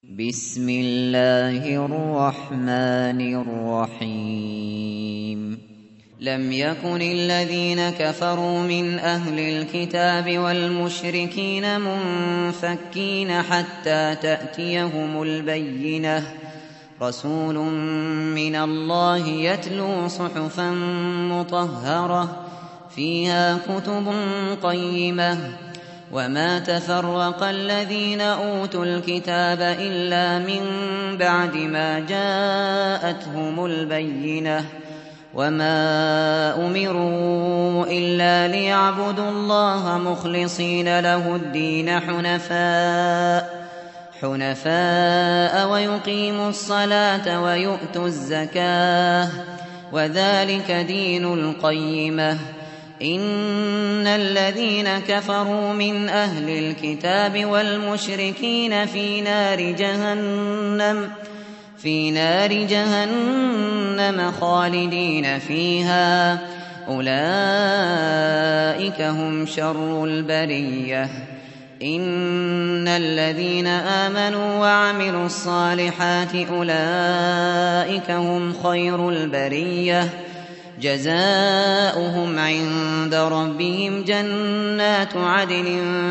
بسم الله الرحمن الرحيم لم يكن الذين كفروا من أهل الكتاب والمشركين منفكين حتى تأتيهم البينة رسول من الله يتلو صحفا مطهرة فيها كتب قيمة وما تفرق الذين أوتوا الكتاب إلا من بعد ما جاءتهم البينة وما أمروا إلا ليعبدوا الله مخلصين له الدين حنفاء ويقيموا الصلاة ويؤتوا الزكاة وذلك دين القيمة إن الذين كفروا من أهل الكتاب والمشركين في نار جهنم خالدين فيها أولئك هم شر البرية إن الذين آمنوا وعملوا الصالحات أولئك هم خير البرية جزاؤهم عند ربهم جنات عدن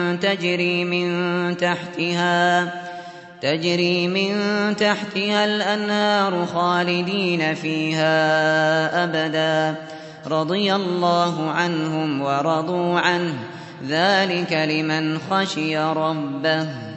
تجري من تحتها الأنهار خالدين فيها أبدا رضي الله عنهم ورضوا عنه ذلك لمن خشي ربه